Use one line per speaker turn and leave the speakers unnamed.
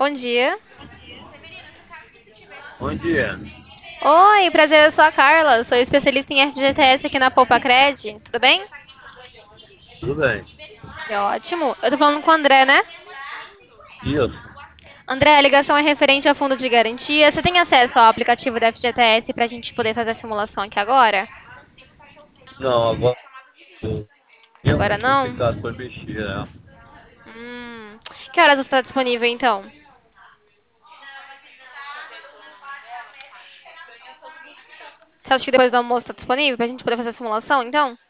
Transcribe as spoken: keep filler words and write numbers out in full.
Bom dia.
Bom dia.
Oi, prazer, eu sou a Carla. Sou especialista em F G T S aqui na Poupa Cred. Tudo bem?
Tudo bem?
Que ótimo. Eu tô falando com o André, né?
Isso.
André, a ligação é referente ao fundo de garantia. Você tem acesso ao aplicativo da F G T S pra gente poder fazer a simulação aqui agora?
Não, agora eu tenho
Agora
mais
não?
complicado para mexer, né?
Hum. Que horas você está disponível então? Você acha que depois do almoço está disponível pra gente poder fazer a simulação então?